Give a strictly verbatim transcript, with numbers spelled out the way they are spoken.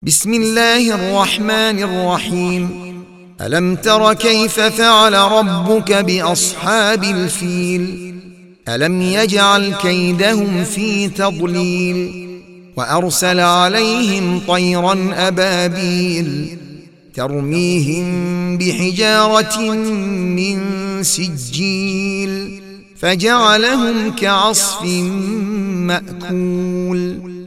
بسم الله الرحمن الرحيم. ألم تر كيف فعل ربك بأصحاب الفيل؟ ألم يجعل كيدهم في تضليل وأرسل عليهم طيرا أبابيل ترميهم بحجارة من سجيل فجعلهم كعصف مأكول.